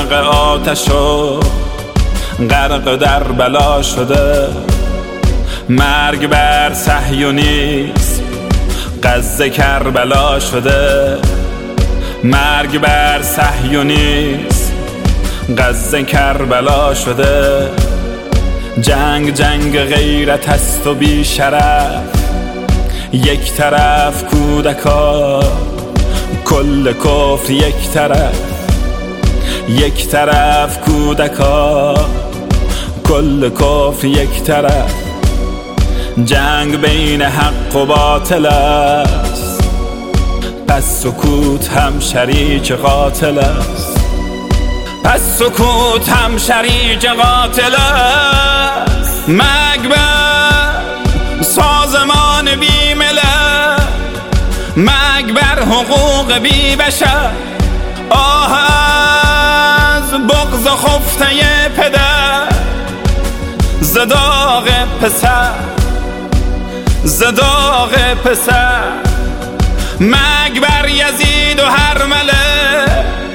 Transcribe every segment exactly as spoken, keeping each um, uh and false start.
غرق آتش و غرق در بلا شده. مرگ بر صهیونیسم غزه کربلا شده. مرگ بر صهیونیسم غزه کربلا شده. جنگ جنگ غیرت است و بی شرف، یک طرف کودکا کل کفر، یک طرف یک طرف کودکا کل کفر، یک طرف. جنگ بین حق و باطل است، پس سکوت هم شریک قاتل است. پس سکوت هم شریک قاتل است. مرگ بر سازمان بی ملل، مرگ بر حقوق بی بشر. آه از بغض خفته پدر، ز داغ پسر، ز داغ پسر. مرگ بر یزید و هرمله،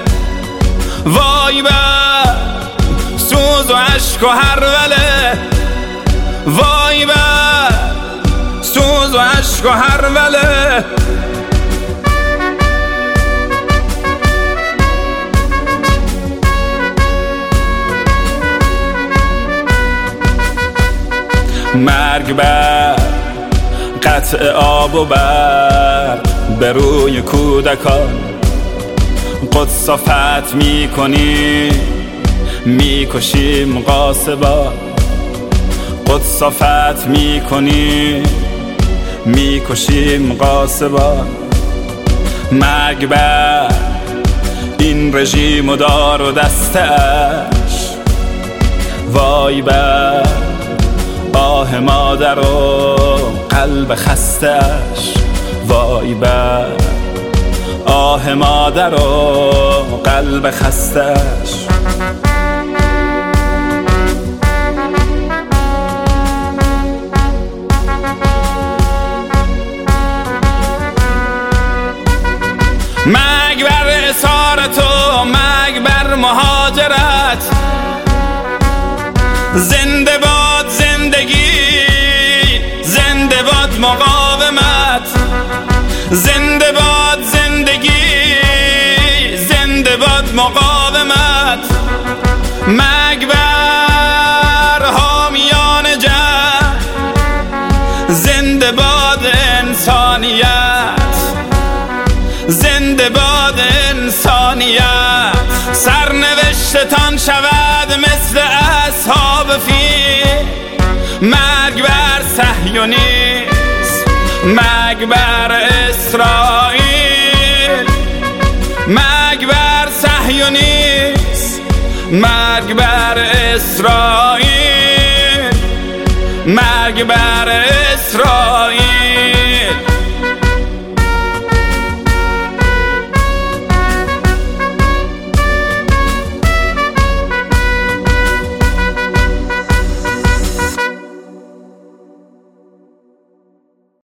وای بر سوز و عشق و هروله. وای بر سوز و عشق و هروله. مرگ بر قطع آب و برق به روی کودکان. قدس فتح می کنیم می کشیم غاصبان. قدس فتح می کنیم می کشیم غاصبان. مرگ بر این رژیم و دار و دستش، وای بر آه مادر و قلب خستش. وای بر آه مادر و قلب خستش. مرگ بر اسارت و مرگ بر مهاجرت. زنده باد زندگی، زنده باد مقاومت. زنده باد زندگی، زنده باد مقاومت. مرگ بر حامیان جنگ، زنده باد انسانیت، زنده باد انسانیت. سرنوشتتان شود مثل اصحاب فیل. مرگ بر صهیونیسم، مرگ بر اسرائیل. مرگ بر صهیونیسم، مرگ بر اسرائیل. مرگ بر اسرائیل.